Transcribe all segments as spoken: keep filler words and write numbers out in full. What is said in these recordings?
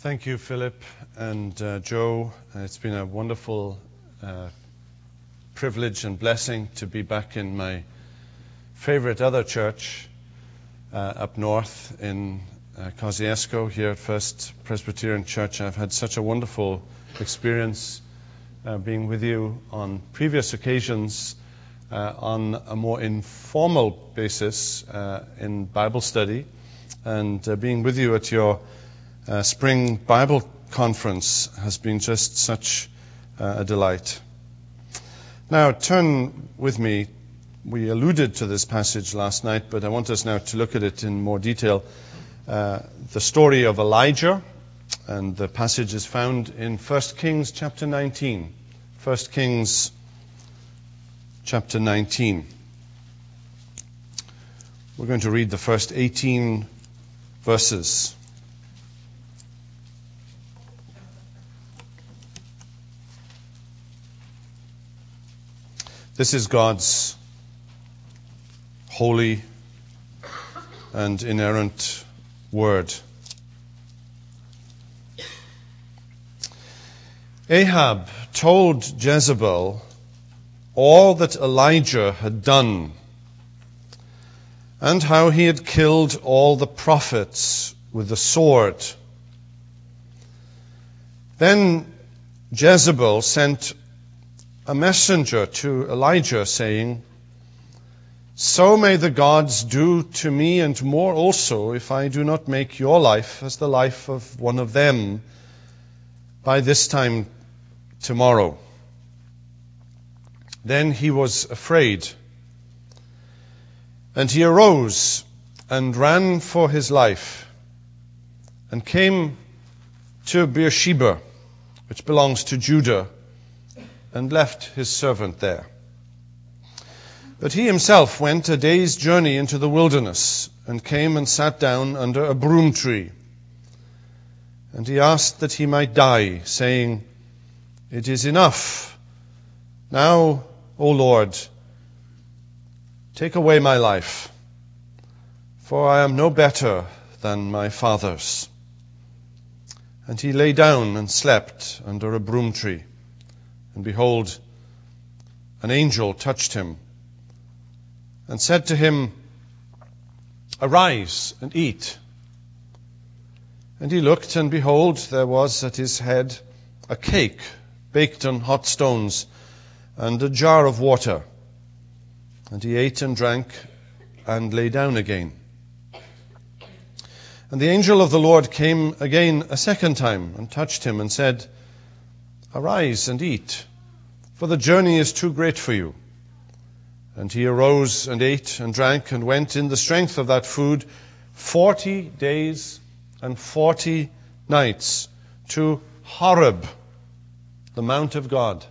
Thank you, Philip and uh, Joe. Uh, it's been a wonderful uh, privilege and blessing to be back in my favorite other church uh, up north in uh, Kosciuszko here at First Presbyterian Church. I've had such a wonderful experience uh, being with you on previous occasions uh, on a more informal basis uh, in Bible study, and uh, being with you at your Uh, Spring Bible Conference has been just such uh, a delight. Now, turn with me. We alluded to this passage last night, but I want us now to look at it in more detail. Uh, the story of Elijah, and the passage is found in First Kings chapter nineteen. First Kings chapter nineteen. We're going to read the first eighteen verses. This is God's holy and inerrant word. Ahab told Jezebel all that Elijah had done, and how he had killed all the prophets with the sword. Then Jezebel sent a messenger to Elijah, saying, "So may the gods do to me and more also, if I do not make your life as the life of one of them by this time tomorrow." Then he was afraid, and he arose and ran for his life, and came to Beersheba, which belongs to Judah, and left his servant there. But he himself went a day's journey into the wilderness, and came and sat down under a broom tree. And he asked that he might die, saying, "It is enough. Now, O Lord, take away my life, for I am no better than my fathers." And he lay down and slept under a broom tree. And behold, an angel touched him and said to him, "Arise and eat." And he looked, and behold, there was at his head a cake baked on hot stones and a jar of water. And he ate and drank and lay down again. And the angel of the Lord came again a second time and touched him and said, "Arise and eat, for the journey is too great for you." And he arose and ate and drank and went in the strength of that food forty days and forty nights to Horeb, the Mount of God.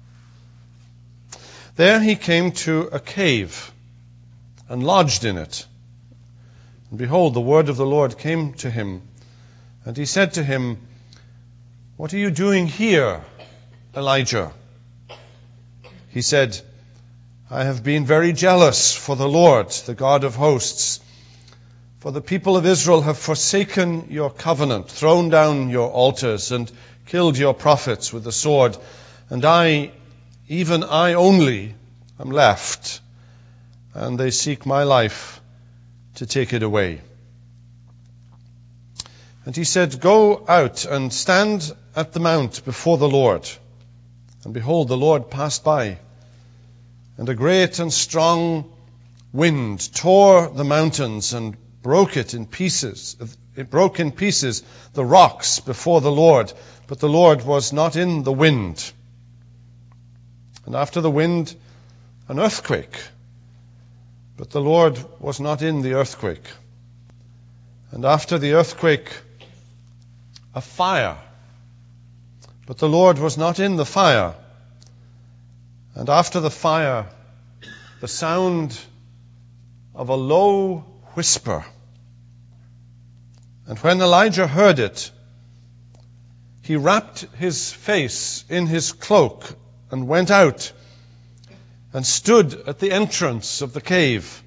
There he came to a cave and lodged in it. And behold, the word of the Lord came to him, and he said to him, "What are you doing here, Elijah?" He said, "I have been very jealous for the Lord, the God of hosts. For the people of Israel have forsaken your covenant, thrown down your altars, and killed your prophets with the sword. And I, even I only, am left, and they seek my life to take it away." And he said, "Go out and stand at the mount before the Lord." And behold, the Lord passed by, and a great and strong wind tore the mountains and broke it in pieces. It broke in pieces the rocks before the Lord, but the Lord was not in the wind. And after the wind, an earthquake, but the Lord was not in the earthquake. And after the earthquake, a fire, but the Lord was not in the fire. And after the fire, the sound of a low whisper. And when Elijah heard it, he wrapped his face in his cloak and went out and stood at the entrance of the cave.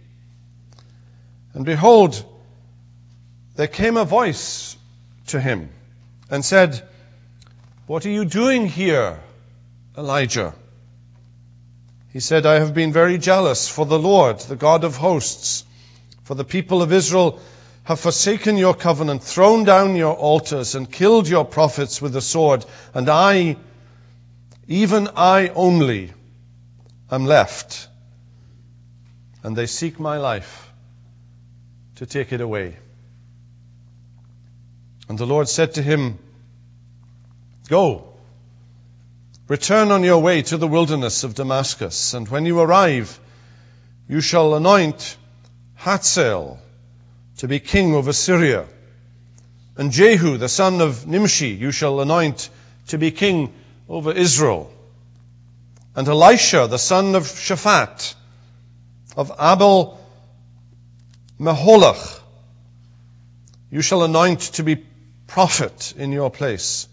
And behold, there came a voice to him and said, "What are you doing here, Elijah?" He said, "I have been very jealous for the Lord, the God of hosts, for the people of Israel have forsaken your covenant, thrown down your altars, and killed your prophets with the sword, and I, even I only, am left, and they seek my life to take it away." And the Lord said to him, "Go, return on your way to the wilderness of Damascus, and when you arrive, you shall anoint Hazael to be king over Syria, and Jehu, the son of Nimshi, you shall anoint to be king over Israel, and Elisha, the son of Shaphat, of Abel Meholach, you shall anoint to be prophet in your place.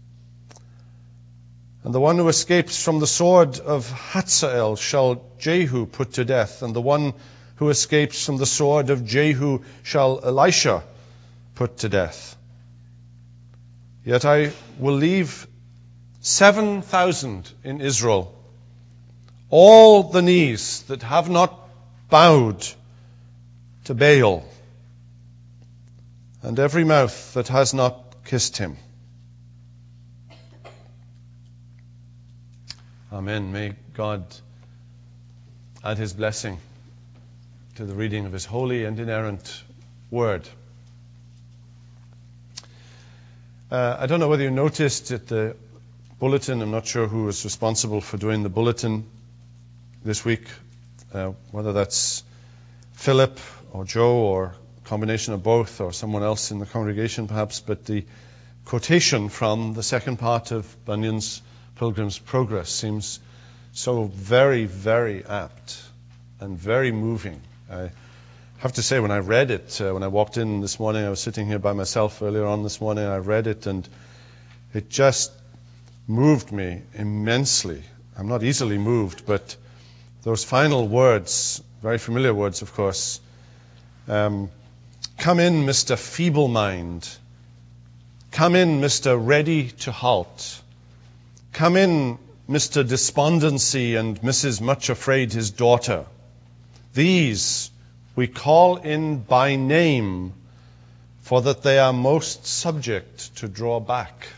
And the one who escapes from the sword of Hazael shall Jehu put to death, and the one who escapes from the sword of Jehu shall Elisha put to death. Yet I will leave seven thousand in Israel, all the knees that have not bowed to Baal, and every mouth that has not kissed him." Amen. May God add his blessing to the reading of his holy and inerrant word. Uh, I don't know whether you noticed at the bulletin, I'm not sure who was responsible for doing the bulletin this week, uh, whether that's Philip or Joe or a combination of both or someone else in the congregation perhaps, but the quotation from the second part of Bunyan's Pilgrim's Progress seems so very, very apt and very moving. I have to say, when I read it, uh, when I walked in this morning, I was sitting here by myself earlier on this morning, I read it, and it just moved me immensely. I'm not easily moved, but those final words, very familiar words, of course, um, "Come in, Mister Feeble Mind. Come in, Mister Ready to Halt. Come in, Mister Despondency and Missus Much Afraid his daughter. These we call in by name, for that they are most subject to draw back."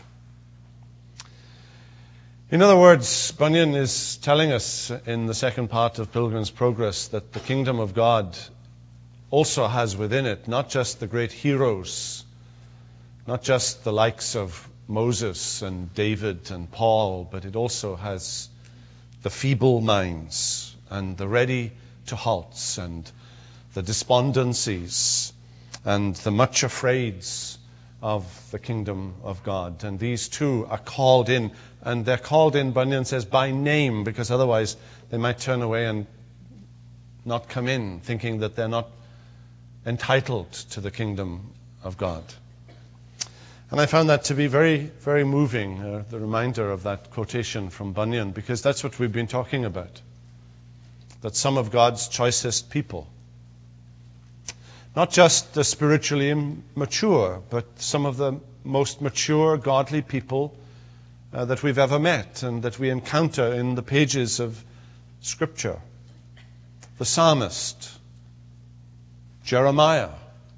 In other words, Bunyan is telling us in the second part of Pilgrim's Progress that the kingdom of God also has within it not just the great heroes, not just the likes of Moses and David and Paul, but it also has the feeble minds and the ready to halts and the despondencies and the much afraids of the kingdom of God. And these too are called in, and they're called in, Bunyan says, by name, because otherwise they might turn away and not come in, thinking that they're not entitled to the kingdom of God. And I found that to be very, very moving, uh, the reminder of that quotation from Bunyan, because that's what we've been talking about. That some of God's choicest people, not just the spiritually immature, but some of the most mature, godly people uh, that we've ever met and that we encounter in the pages of Scripture. The psalmist, Jeremiah,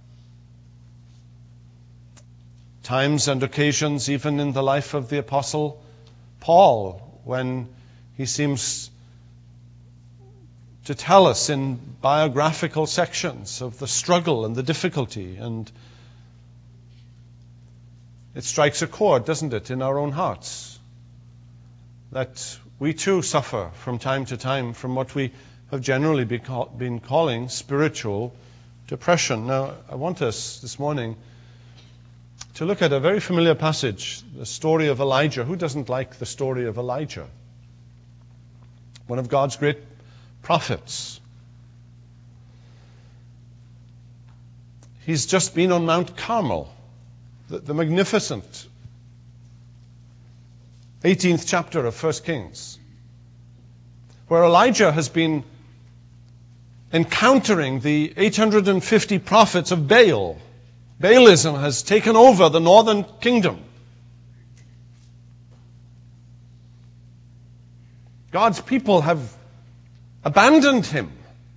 times and occasions even in the life of the Apostle Paul, when he seems to tell us in biographical sections of the struggle and the difficulty, and it strikes a chord, doesn't it, in our own hearts, that we too suffer from time to time from what we have generally been calling spiritual depression. Now, I want us this morning to look at a very familiar passage, the story of Elijah. Who doesn't like the story of Elijah? One of God's great prophets. He's just been on Mount Carmel, the, the magnificent eighteenth chapter of First Kings, where Elijah has been encountering the eight hundred fifty prophets of Baal. Baalism has taken over the northern kingdom. God's people have abandoned him.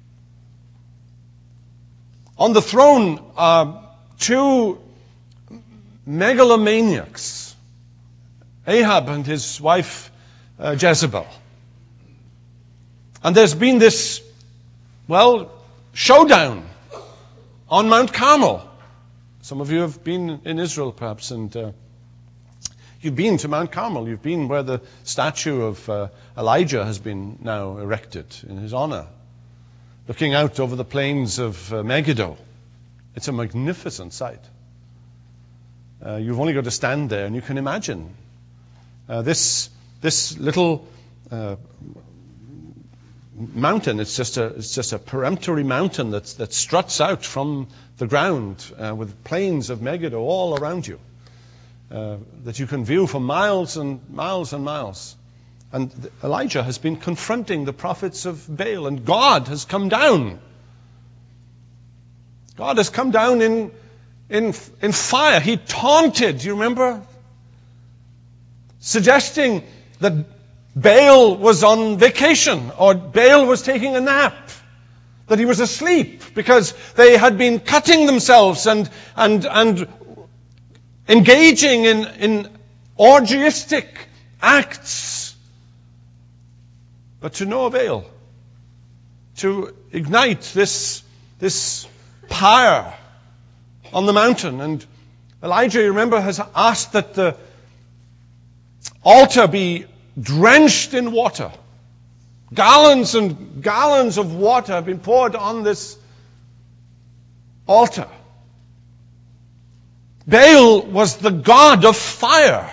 On the throne are two megalomaniacs, Ahab and his wife uh, Jezebel. And there's been this, well, showdown on Mount Carmel. Some of you have been in Israel, perhaps, and uh, you've been to Mount Carmel. You've been where the statue of uh, Elijah has been now erected in his honor, looking out over the plains of uh, Megiddo. It's a magnificent sight. Uh, you've only got to stand there, and you can imagine uh, this this little uh, mountain. It's just a it's just a peremptory mountain that that struts out from the ground uh, with plains of Megiddo all around you, uh, that you can view for miles and miles and miles. And Elijah has been confronting the prophets of Baal, and God has come down. God has come down in in in fire. He taunted, you remember? Suggesting that Baal was on vacation, or Baal was taking a nap, that he was asleep because they had been cutting themselves and and and engaging in, in orgiastic acts. But to no avail. To ignite this, this pyre on the mountain. And Elijah, you remember, has asked that the altar be drenched in water. Gallons and gallons of water have been poured on this altar. Baal was the god of fire.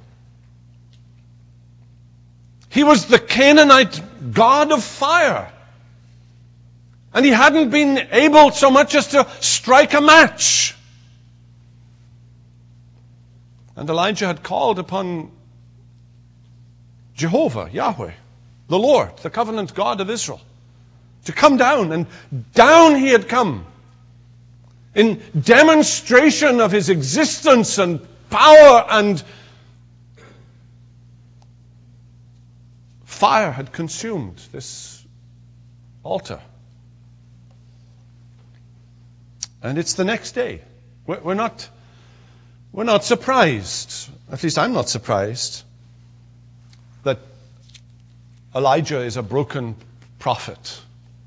He was the Canaanite god of fire. And he hadn't been able so much as to strike a match. And Elijah had called upon Jehovah, Yahweh, the Lord, the covenant God of Israel, to come down. And down he had come in demonstration of his existence and power, and fire had consumed this altar. And it's the next day. We're not, we're not surprised, at least I'm not surprised, that Elijah is a broken prophet.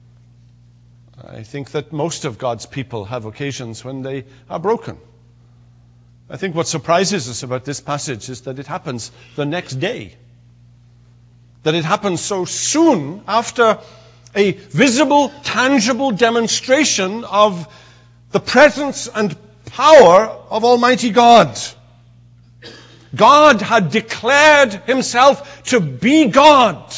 I think that most of God's people have occasions when they are broken. I think what surprises us about this passage is that it happens the next day. That it happens so soon after a visible, tangible demonstration of the presence and power of Almighty God. God had declared himself to be God.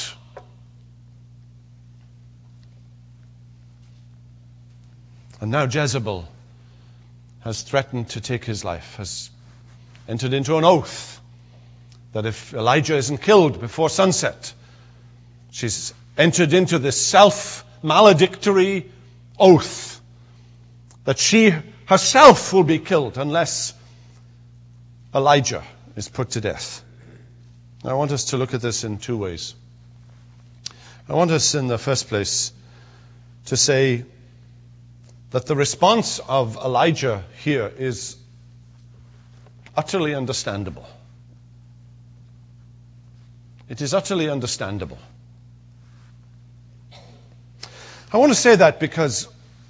And now Jezebel has threatened to take his life, has entered into an oath that if Elijah isn't killed before sunset, she's entered into this self-maledictory oath that she herself will be killed unless Elijah is put to death. Now, I want us to look at this in two ways. I want us, in the first place, to say that the response of Elijah here is utterly understandable. It is utterly understandable. I want to say that because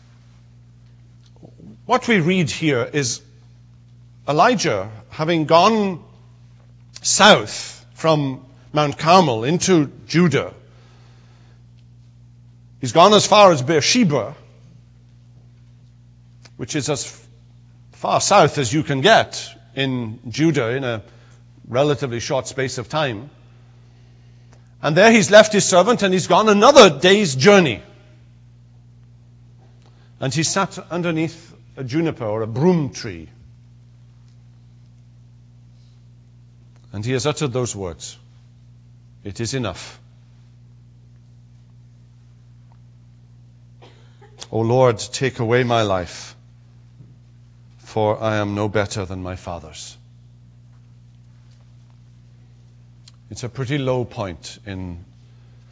what we read here is Elijah, having gone south from Mount Carmel into Judah, he's gone as far as Beersheba, which is as far south as you can get in Judah in a relatively short space of time. And there he's left his servant and he's gone another day's journey. And he sat underneath a juniper or a broom tree. And he has uttered those words. It is enough. O Lord, take away my life, for I am no better than my fathers. It's a pretty low point in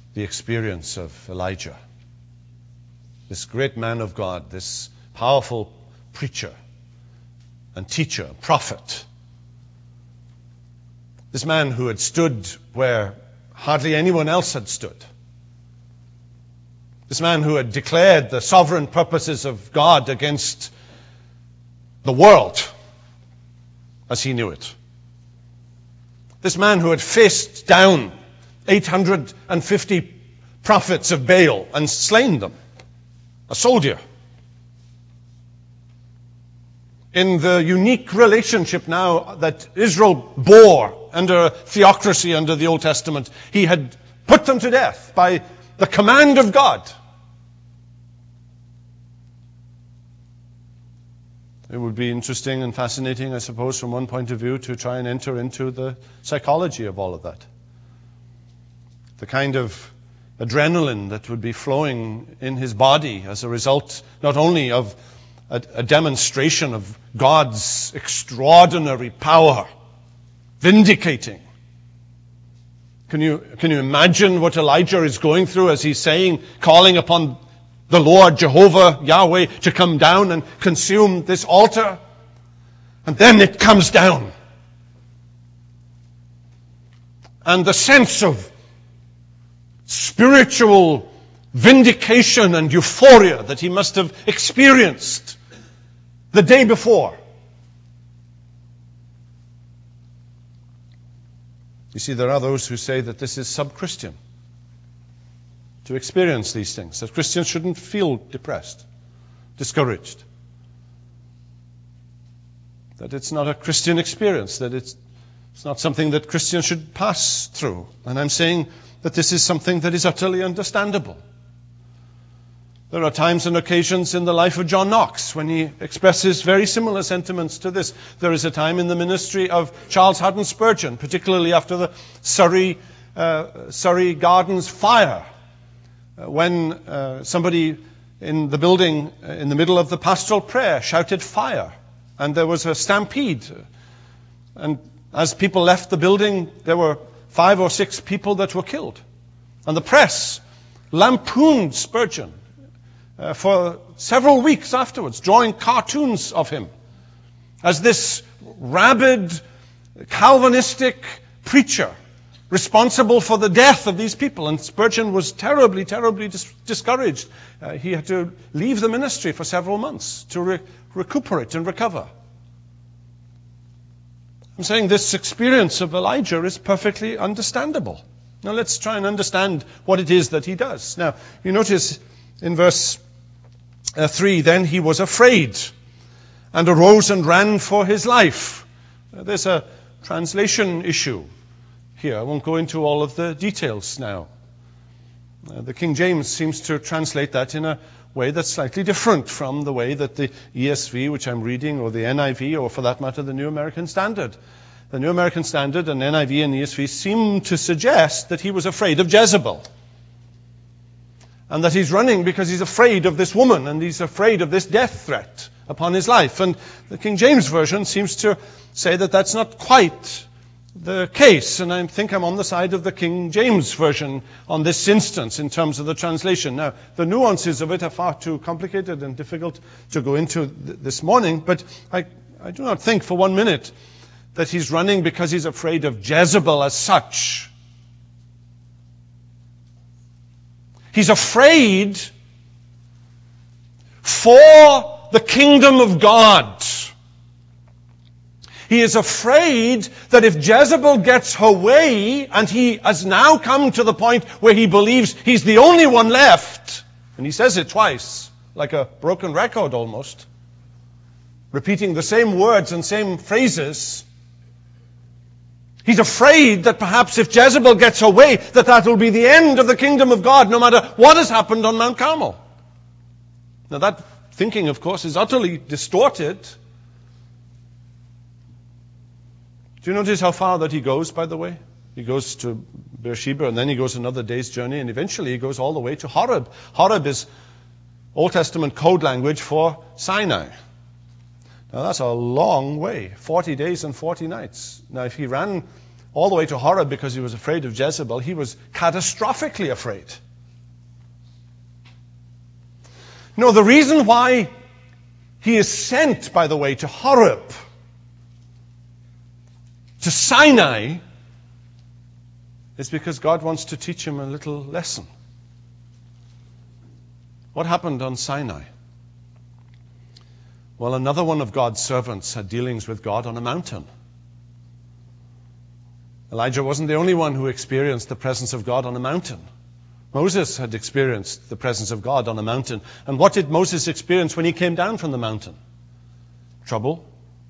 the experience of Elijah. This great man of God, this powerful preacher and teacher, prophet. This man who had stood where hardly anyone else had stood. This man who had declared the sovereign purposes of God against the world as he knew it. This man who had faced down eight hundred fifty prophets of Baal and slain them. A soldier. In the unique relationship now that Israel bore under a theocracy under the Old Testament, he had put them to death by the command of God. It would be interesting and fascinating, I suppose, from one point of view, to try and enter into the psychology of all of that. The kind of adrenaline that would be flowing in his body as a result not only of a, a demonstration of God's extraordinary power, vindicating. Can you, can you imagine what Elijah is going through as he's saying, calling upon the Lord, Jehovah, Yahweh, to come down and consume this altar? And then it comes down. And the sense of spiritual vindication and euphoria that he must have experienced the day before. You see, there are those who say that this is sub-Christian to experience these things, that Christians shouldn't feel depressed, discouraged, that it's not a Christian experience, that it's, it's not something that Christians should pass through. And I'm saying that this is something that is utterly understandable. There are times and occasions in the life of John Knox when he expresses very similar sentiments to this. There is a time in the ministry of Charles Haddon Spurgeon, particularly after the Surrey, uh, Surrey Gardens fire, uh, when uh, somebody in the building uh, in the middle of the pastoral prayer shouted fire, and there was a stampede. And as people left the building, there were five or six people that were killed. And the press lampooned Spurgeon uh, for several weeks afterwards, drawing cartoons of him as this rabid, Calvinistic preacher responsible for the death of these people. And Spurgeon was terribly, terribly dis- discouraged. Uh, he had to leave the ministry for several months to re- recuperate and recover. I'm saying this experience of Elijah is perfectly understandable. Now let's try and understand what it is that he does. Now, you notice in verse uh, three, then he was afraid and arose and ran for his life. Uh, there's a translation issue here. I won't go into all of the details now. Uh, the King James seems to translate that in a way that's slightly different from the way that the E S V, which I'm reading, or the N I V, or for that matter, the New American Standard. The New American Standard and N I V and E S V seem to suggest that he was afraid of Jezebel. And that he's running because he's afraid of this woman, and he's afraid of this death threat upon his life. And the King James Version seems to say that that's not quite the case, and I think I'm on the side of the King James Version on this instance in terms of the translation. Now, the nuances of it are far too complicated and difficult to go into th- this morning, but I, I do not think for one minute that he's running because he's afraid of Jezebel as such. He's afraid for the kingdom of God. He is afraid that if Jezebel gets her way, and he has now come to the point where he believes he's the only one left, and he says it twice, like a broken record almost, repeating the same words and same phrases. He's afraid that perhaps if Jezebel gets her way, that that will be the end of the kingdom of God, no matter what has happened on Mount Carmel. Now that thinking, of course, is utterly distorted. Do you notice how far that he goes, by the way? He goes to Beersheba, and then he goes another day's journey, and eventually he goes all the way to Horeb. Horeb is Old Testament code language for Sinai. Now that's a long way, forty days and forty nights. Now if he ran all the way to Horeb because he was afraid of Jezebel. He was catastrophically afraid. No, the reason why he is sent, by the way, to Horeb, to Sinai, is because God wants to teach him a little lesson. What happened on Sinai? Well, another one of God's servants had dealings with God on a mountain. Elijah wasn't the only one who experienced the presence of God on a mountain. Moses had experienced the presence of God on a mountain. And what did Moses experience when he came down from the mountain? Trouble,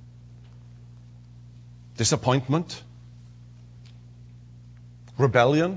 disappointment, rebellion.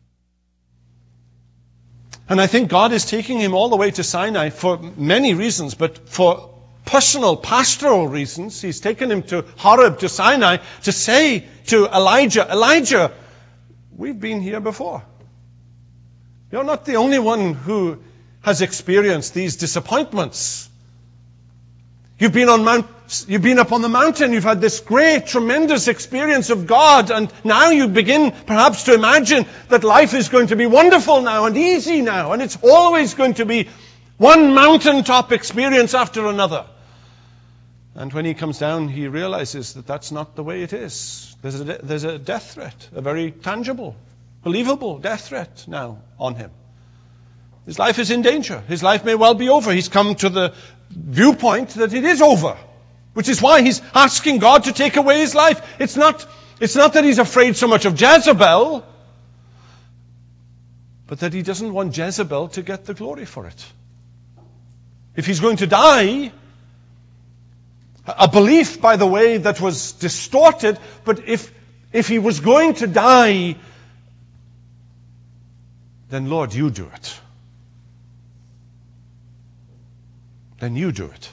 And I think God is taking him all the way to Sinai for many reasons, but for personal, pastoral reasons. He's taken him to Horeb, to Sinai, to say to Elijah, Elijah, we've been here before. You're not the only one who has experienced these disappointments. You've been on Mount, you've been up on the mountain, you've had this great, tremendous experience of God, and now you begin perhaps to imagine that life is going to be wonderful now and easy now, and it's always going to be one mountaintop experience after another. And when he comes down, he realizes that that's not the way it is. There's a, there's a death threat, a very tangible, believable death threat now on him. His life is in danger. His life may well be over. He's come to the viewpoint that it is over, which is why he's asking God to take away his life. It's not, it's not that he's afraid so much of Jezebel, but that he doesn't want Jezebel to get the glory for it. If he's going to die, a belief, by the way, that was distorted, but if, if he was going to die, then Lord, you do it. Then you do it.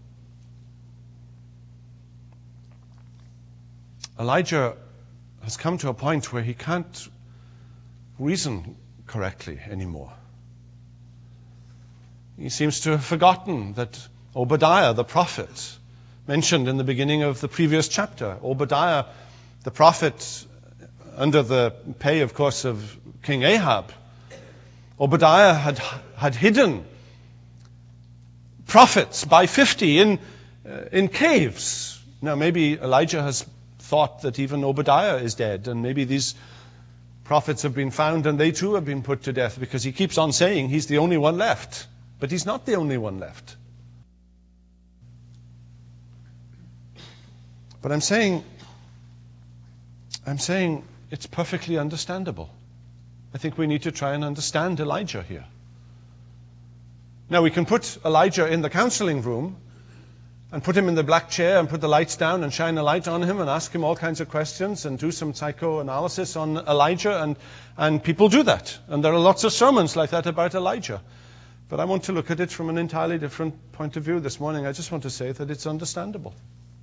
Elijah has come to a point where he can't reason correctly anymore. He seems to have forgotten that Obadiah, the prophet, mentioned in the beginning of the previous chapter, Obadiah, the prophet, under the pay, of course, of King Ahab, Obadiah had, had hidden prophets by fifty in, uh, in caves. Now, maybe Elijah has thought that even Obadiah is dead, and maybe these prophets have been found and they too have been put to death, because he keeps on saying he's the only one left. But he's not the only one left. But I'm saying, I'm saying it's perfectly understandable. I think we need to try and understand Elijah here. Now, we can put Elijah in the counseling room and put him in the black chair and put the lights down and shine a light on him and ask him all kinds of questions and do some psychoanalysis on Elijah, and, and people do that. And there are lots of sermons like that about Elijah. But I want to look at it from an entirely different point of view this morning. I just want to say that it's understandable.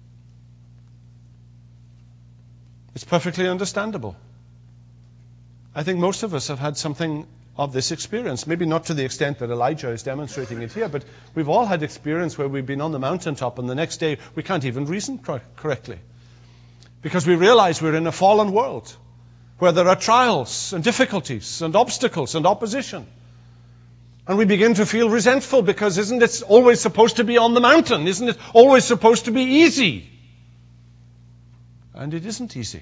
It's perfectly understandable. I think most of us have had something of this experience. Maybe not to the extent that Elijah is demonstrating it here, but we've all had experience where we've been on the mountaintop and the next day we can't even reason cor- correctly. Because we realize we're in a fallen world where there are trials and difficulties and obstacles and opposition. And we begin to feel resentful because isn't it always supposed to be on the mountain? Isn't it always supposed to be easy? And it isn't easy.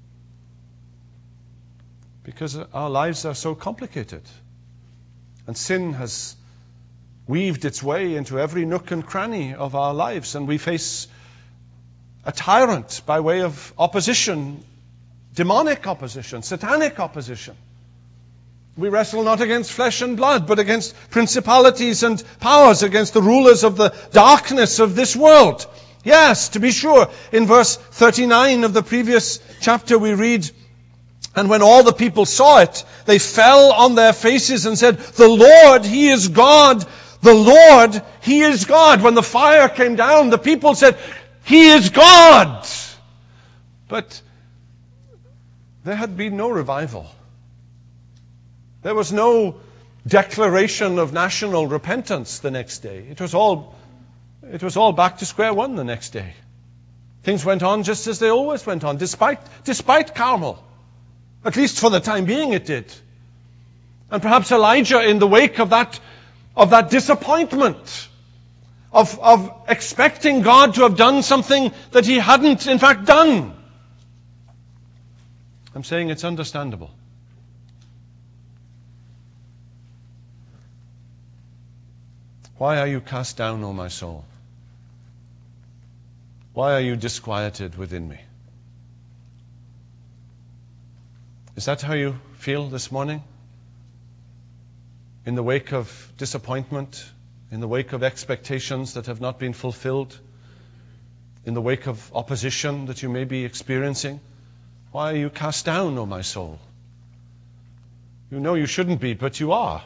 Because our lives are so complicated. And sin has weaved its way into every nook and cranny of our lives. And we face a tyrant by way of opposition, demonic opposition, satanic opposition. We wrestle not against flesh and blood, but against principalities and powers, against the rulers of the darkness of this world. Yes, to be sure, in verse thirty-nine of the previous chapter we read, and when all the people saw it, they fell on their faces and said, the Lord, He is God. The Lord, He is God. When the fire came down, the people said, He is God. But there had been no revival. There was no declaration of national repentance the next day. It was all, it was all back to square one the next day. Things went on just as they always went on, despite, despite Carmel. At least for the time being it did. And perhaps Elijah, in the wake of that, of that disappointment, of, of expecting God to have done something that he hadn't in fact done. I'm saying it's understandable. Why are you cast down, O my soul? Why are you disquieted within me? Is that how you feel this morning? In the wake of disappointment, in the wake of expectations that have not been fulfilled, in the wake of opposition that you may be experiencing, why are you cast down, O my soul? You know you shouldn't be, but you are.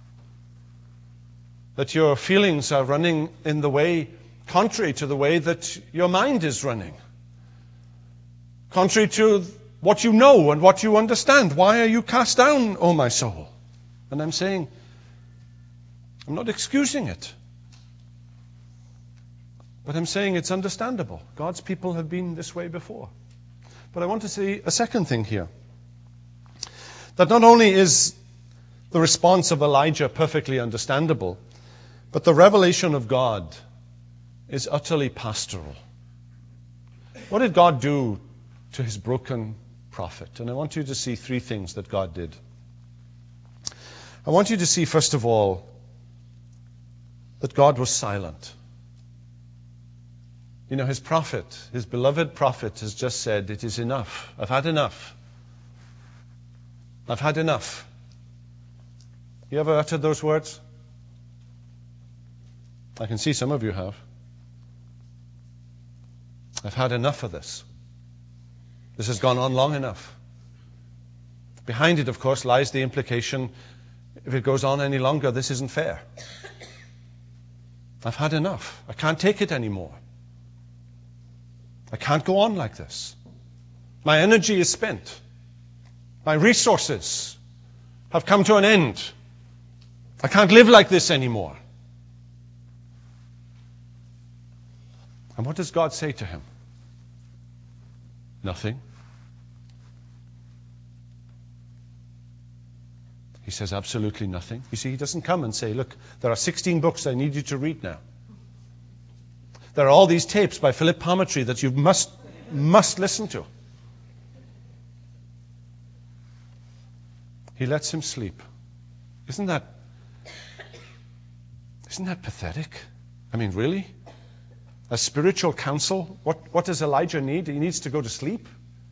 That your feelings are running in the way, contrary to the way that your mind is running. Contrary to what you know and what you understand. Why are you cast down, O my soul? And I'm saying, I'm not excusing it. But I'm saying it's understandable. God's people have been this way before. But I want to say a second thing here. That not only is the response of Elijah perfectly understandable, but the revelation of God is utterly pastoral. What did God do to his broken prophet? And I want you to see three things that God did. I want you to see, first of all, that God was silent. You know, his prophet, his beloved prophet, has just said, it is enough. I've had enough. I've had enough. You ever uttered those words? I can see some of you have. I've had enough of this. This has gone on long enough. Behind it, of course, lies the implication, if it goes on any longer, this isn't fair. I've had enough. I can't take it anymore. I can't go on like this. My energy is spent. My resources have come to an end. I can't live like this anymore. And what does God say to him? Nothing. He says absolutely nothing. You see, he doesn't come and say, look, there are sixteen books I need you to read now. There are all these tapes by Philip Palmertree that you must, must listen to. He lets him sleep. Isn't that, isn't that pathetic? I mean, really? A spiritual counsel? What, what does Elijah need? He needs to go to sleep.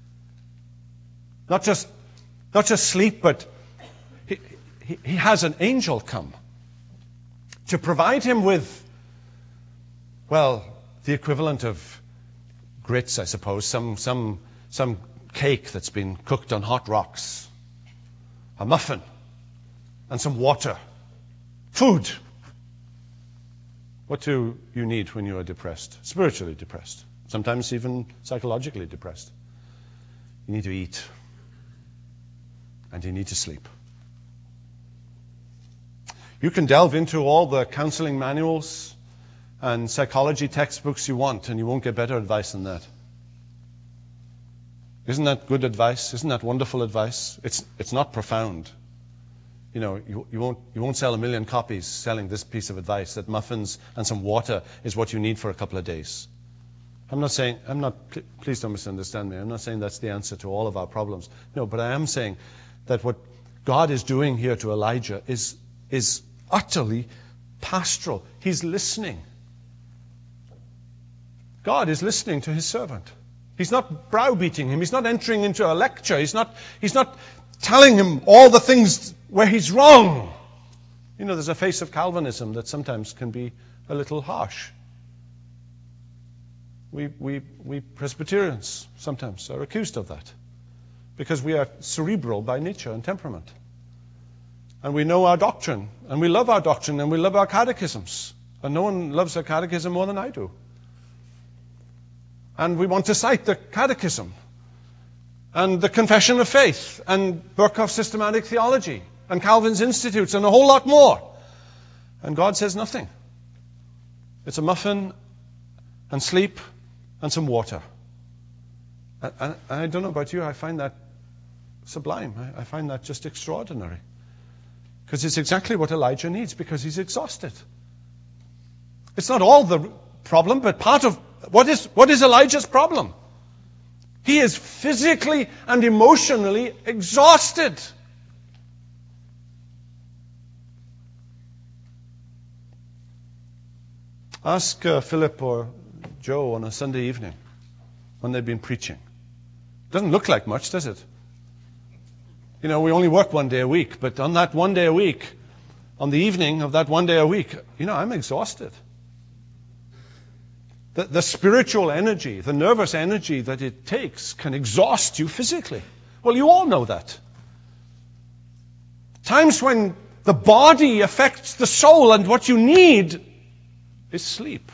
Not just, not just sleep, but he, he, he has an angel come to provide him with, well, the equivalent of grits, I suppose, some, some, some cake that's been cooked on hot rocks, a muffin, and some water. Food. What do you need when you are depressed? Spiritually depressed. Sometimes even psychologically depressed. You need to eat. And you need to sleep. You can delve into all the counseling manuals and psychology textbooks you want, and you won't get better advice than that. Isn't that good advice? Isn't that wonderful advice? It's it's not profound. You know, you, you won't you won't sell a million copies selling this piece of advice that muffins and some water is what you need for a couple of days. I'm not saying, I'm not, please don't misunderstand me. I'm not saying that's the answer to all of our problems. No, but I am saying that what God is doing here to Elijah is is utterly pastoral. He's listening. God is listening to his servant. He's not browbeating him. He's not entering into a lecture. He's not, he's not telling him all the things where he's wrong. You know, there's a face of Calvinism that sometimes can be a little harsh. We, we, we Presbyterians sometimes are accused of that because we are cerebral by nature and temperament. And we know our doctrine, and we love our doctrine, and we love our catechisms. And no one loves a catechism more than I do. And we want to cite the Catechism and the Confession of Faith and Burkhoff's Systematic Theology and Calvin's Institutes and a whole lot more. And God says nothing. It's a muffin and sleep and some water. And, and I don't know about you, I find that sublime. I, I find that just extraordinary. Because it's exactly what Elijah needs, because he's exhausted. It's not all the problem, but part of what is what is Elijah's problem? He is physically and emotionally exhausted. Ask uh, Philip or Joe on a Sunday evening when they've been preaching. Doesn't look like much, does it? You know, we only work one day a week, but on that one day a week, on the evening of that one day a week, you know, I'm exhausted. The, the spiritual energy, the nervous energy that it takes can exhaust you physically. Well, you all know that. Times when the body affects the soul and what you need is sleep.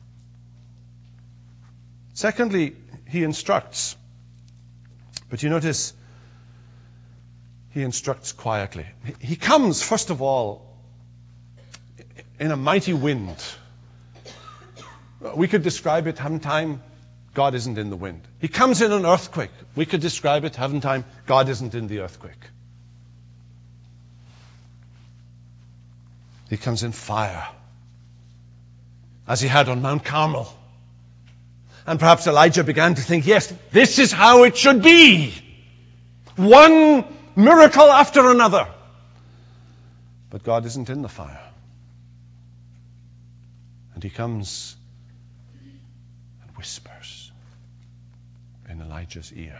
Secondly, he instructs. But you notice, he instructs quietly. He comes, first of all, in a mighty wind. We could describe it, haven't time, God isn't in the wind. He comes in an earthquake. We could describe it, haven't time, God isn't in the earthquake. He comes in fire, as he had on Mount Carmel. And perhaps Elijah began to think, yes, this is how it should be. One miracle after another. But God isn't in the fire. And he comes and whispers in Elijah's ear.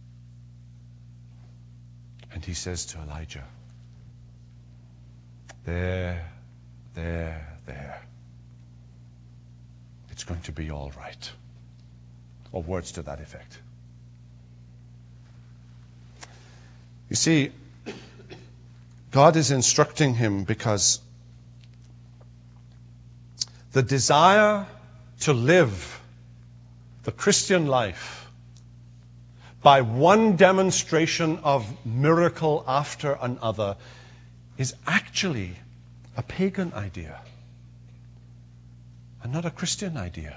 And he says to Elijah, there, there, there. It's going to be all right. Or words to that effect. You see, God is instructing him because the desire to live the Christian life by one demonstration of miracle after another is actually a pagan idea and not a Christian idea.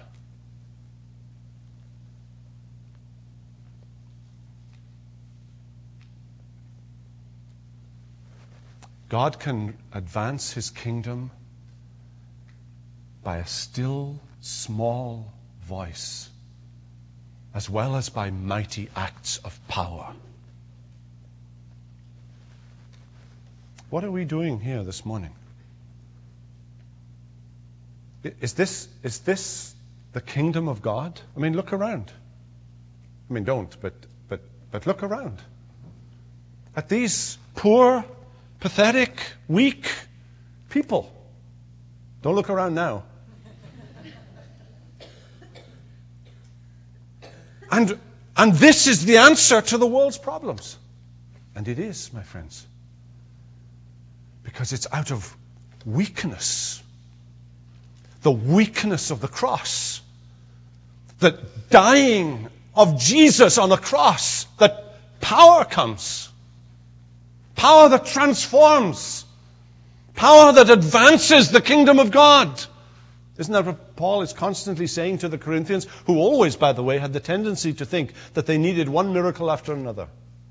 God can advance his kingdom by a still, small voice, as well as by mighty acts of power. What are we doing here this morning? Is this, is this the kingdom of God? I mean, look around. I mean, don't, but, but, but look around. At these poor, pathetic, weak people. Don't look around now. And, and this is the answer to the world's problems. And it is, my friends. Because it's out of weakness. The weakness of the cross. The dying of Jesus on the cross. That power comes. Power that transforms. Power that advances the kingdom of God. Isn't that what Paul is constantly saying to the Corinthians, who always, by the way, had the tendency to think that they needed one miracle after another?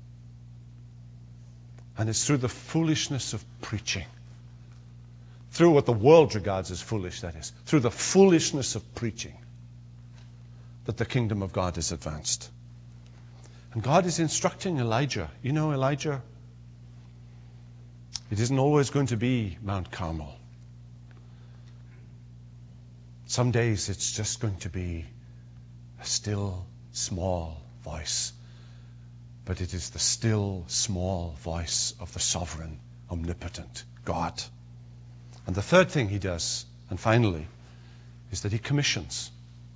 And it's through the foolishness of preaching. Through what the world regards as foolish, that is. Through the foolishness of preaching that the kingdom of God is advanced. And God is instructing Elijah. You know, Elijah, it isn't always going to be Mount Carmel. Some days it's just going to be a still, small voice. But it is the still, small voice of the sovereign, omnipotent God. And the third thing he does, and finally, is that he commissions.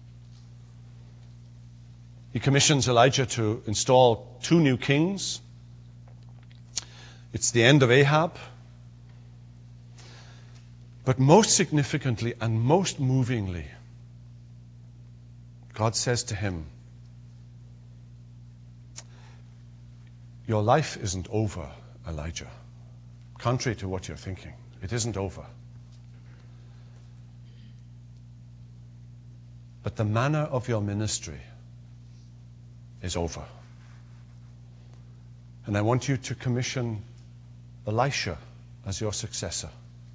He commissions Elijah to install two new kings. It's the end of Ahab. But most significantly and most movingly, God says to him, your life isn't over, Elijah. Contrary to what you're thinking, it isn't over. But the manner of your ministry is over. And I want you to commission Elisha as your successor.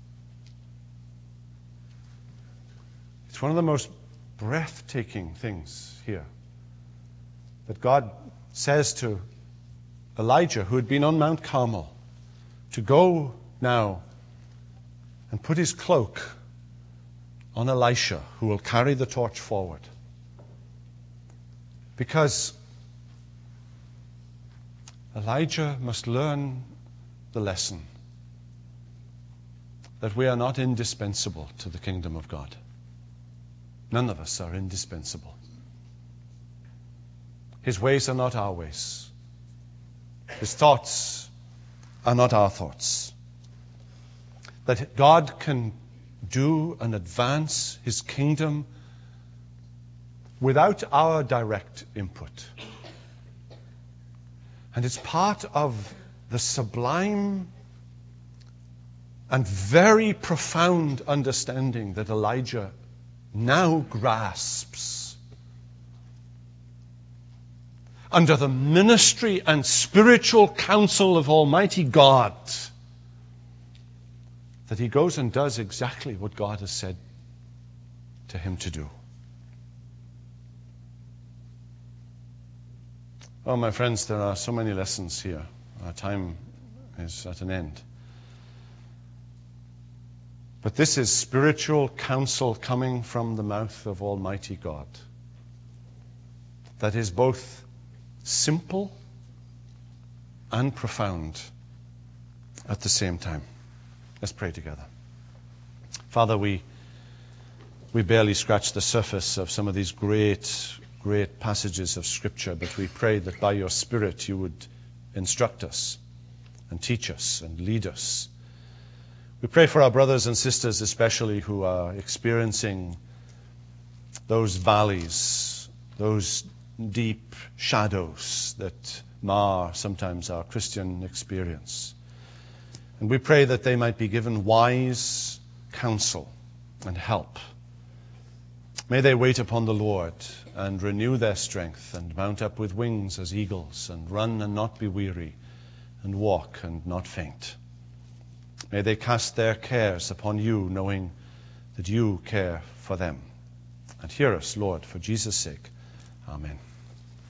It's one of the most breathtaking things here that God says to Elijah, who had been on Mount Carmel, to go now and put his cloak on Elisha, who will carry the torch forward. Because Elijah must learn the lesson that we are not indispensable to the kingdom of God. None of us are indispensable. His ways are not our ways. His thoughts are not our thoughts. That God can do and advance His kingdom without our direct input. And it's part of the sublime and very profound understanding that Elijah now grasps under the ministry and spiritual counsel of Almighty God, that he goes and does exactly what God has said to him to do. Oh, my friends, there are so many lessons here. Our time is at an end. But this is spiritual counsel coming from the mouth of Almighty God that is both simple and profound at the same time. Let's pray together. Father, we we barely scratch the surface of some of these great, great passages of Scripture, but we pray that by your Spirit you would instruct us and teach us and lead us. We pray for our brothers and sisters especially who are experiencing those valleys, those deep shadows that mar sometimes our Christian experience. And we pray that they might be given wise counsel and help. May they wait upon the Lord and renew their strength and mount up with wings as eagles and run and not be weary and walk and not faint. May they cast their cares upon you, knowing that you care for them. And hear us, Lord, for Jesus' sake. Amen.